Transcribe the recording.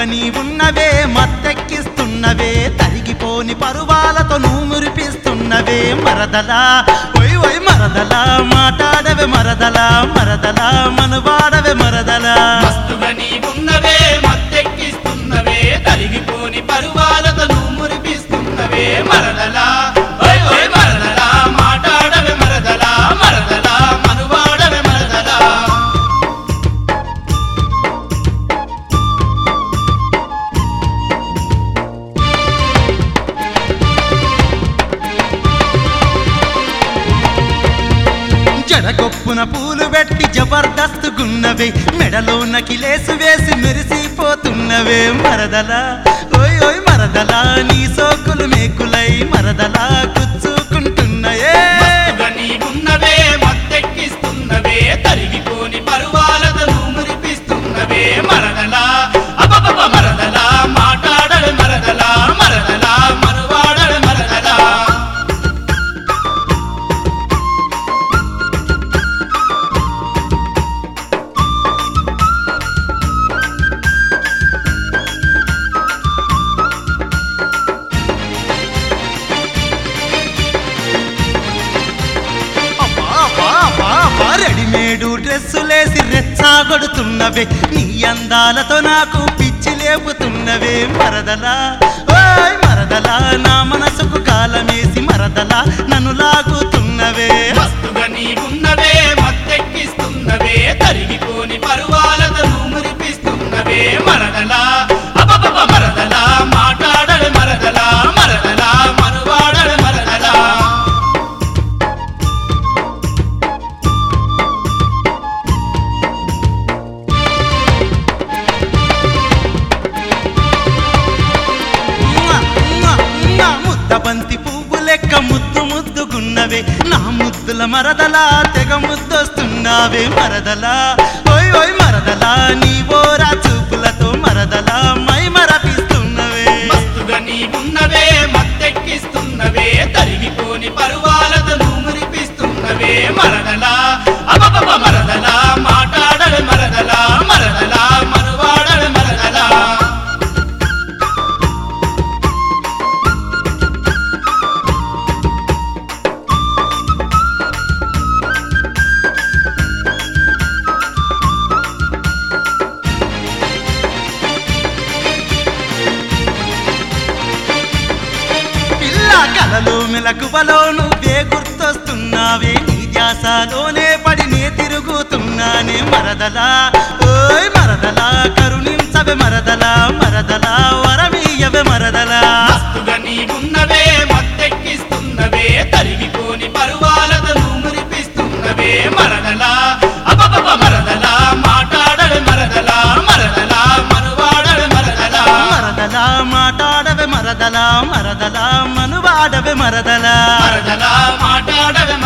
మస్తుగా నీ ఉన్నవే మత్తెక్కిస్తున్నవే తరిగిపోని పరువాలతో నువ్వు మురిపిస్తున్నవే మరదలా ఓయ్ ఓయ్ మరదలా మాట్లాడవే మరదలా మరదలా మనవాడవే మరదలా మస్తుగా నీ ఉన్నవే మత్తెక్కిస్తున్నవే తరిగిపోని పరువాలతో నువ్వు మురిపిస్తున్నవే మరదలా ఓయ్ ఓయ్ మరదలా మాట్లాడవే మరదలా మరదలా మనవాడవే మరదలా జడకొప్పున పూలు పెట్టి జబర్దస్తుగున్నవే మెడలో నకిలేసు వేసి మెరిసిపోతున్నవే మరదలా ఓయ్ ఓయ్ మరదలా నీ సోకులు మేకులై మరదలా గుచ్చుకుంటున్నాయే మస్తుగా నీ ఉన్నవే మత్తెక్కిస్తున్నవే తరిగిపోని పరువాలతో నువ్వు మురిపిస్తున్నవే మరదలా అబ్బబ్బ మరదలా మాట్లాడవే మరదలా మరదలా మనవాడవే మరదలా రెడీమేడు డ్రెస్సులేసి రెచ్చాగొడుతున్నవే నీ అందాలతో నాకు పిచ్చి లేపుతున్నవే మరదలా ఓయ్ మరదలా నా మనసుకు కాలమేసి మరదలా నన్ను లాగుతున్నవే మస్తుగా నీ ఉన్నవే మత్తెక్కిస్తున్నవే తరిగిపోని పరువాలతో నువ్వు మురిపిస్తున్నవే మరదలా అబ్బబ్బ మరదలా మాట్లాడవే మరదలా మరదలా మనవాడవే మరదలా ముద్దబంతి పువ్వు లెక్క ముద్దు ముద్దుగున్నవే నా ముద్దుల మరదలా తెగ ముద్దొస్తున్నావే మరదలా ఓయ్ ఓయ్ మరదలా నీ ఓరా చూపులతో మరదలా మై మరపిస్తున్నవే మస్తుగా నీ ఉన్నవే మత్తెక్కిస్తున్నవే తరిగిపోని పరువాలతో నువ్వు మురిపిస్తున్నవే మరదలా అబ్బబ్బ మరదలా మాట్లాడవే మరదలా మరదలా మనవాడవే మరదలా పిల్ల కలలో మెలకువలో నువ్వే గుర్తొస్తున్నావే నీ ధ్యాసలోనే పడి నే తిరుగుతున్నానే మరదలా ఓయ్ మరదలా కరుణించవే మరదలా మరదలా వరమీయవే మరదలా మస్తుగా నీ ఉన్నవే మత్తెక్కిస్తున్నవే తరిగిపోని పరువాలతో నువ్వు మురిపిస్తున్నవే మరదలా అబ్బబ్బ మరదలా మాట్లాడవే మరదలా మరదలా మనవాడవే మరదలా మరదలా మాట్లాడవే మరదలా మరదలా మనువాడవే మరదలా మరదలా మాట్లాడవే